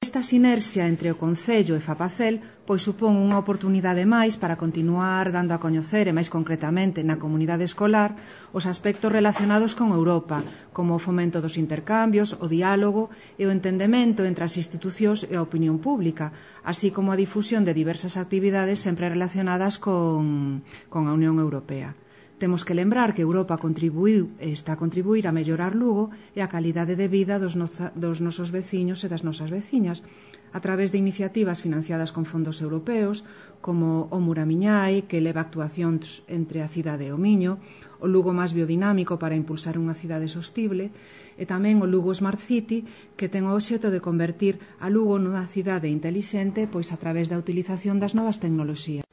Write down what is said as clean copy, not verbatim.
Esta sinerxia entre o Concello e Fapacel pois supón unha oportunidade máis para continuar dando a coñecer e máis concretamente na comunidade escolar os aspectos relacionados con Europa, como o fomento dos intercambios, o diálogo e o entendemento entre as institucións e a opinión pública, así como a difusión de diversas actividades sempre relacionadas con a Unión Europea. Temos que lembrar que Europa contribuiu e está a contribuir a mellorar Lugo e a calidade de vida dos nosos veciños e das nosas veciñas a través de iniciativas financiadas con fondos europeos como o Muramiñai, que leva actuacións entre a cidade e o Miño, o Lugo máis biodinámico para impulsar unha cidade sostible e tamén o Lugo Smart City, que ten o obxecto de convertir a Lugo nunha cidade intelixente pois a través da utilización das novas tecnoloxías.